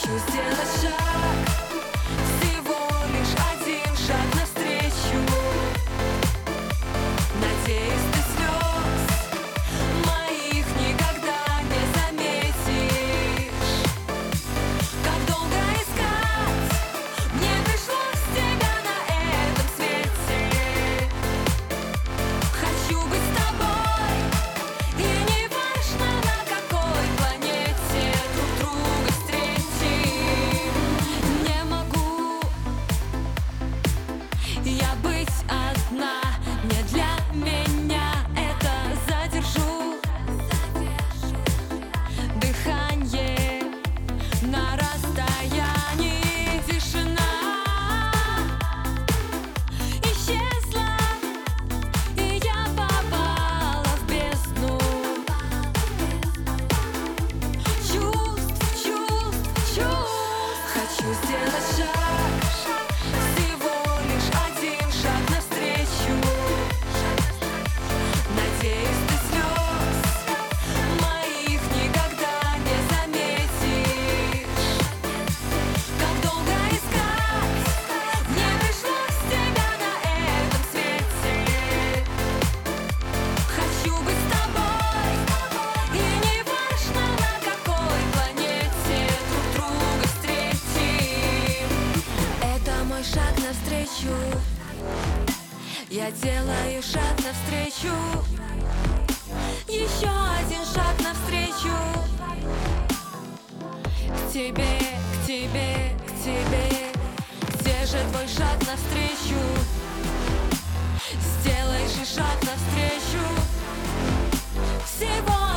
Хочу сделать шаг, всего лишь один шаг навстречу. Надеюсь, ты слез моих никогда не заметишь. Как долго искать мне пришлось тебя на этом свете. Хочу быть с тобой, и не важно, на какой планете друг друга встретим. Не могу я быть одна, не для меня это. Задержу дыхание на расстоянии. Тишина исчезла, и я попала в бездну чувств, чувств, чувств. Хочу сделать шаг, всего лишь один шаг навстречу. Надеюсь, ты слез моих никогда не заметишь. Как долго искать мне пришлось тебя на этом свете. Хочу быть с тобой, и не важно, на какой планете друг друга встретим. Это мой шаг навстречу. Я делаю шаг навстречу. Еще один шаг навстречу. К тебе, к тебе, к тебе. Где же твой шаг навстречу? Сделай же шаг навстречу. Всего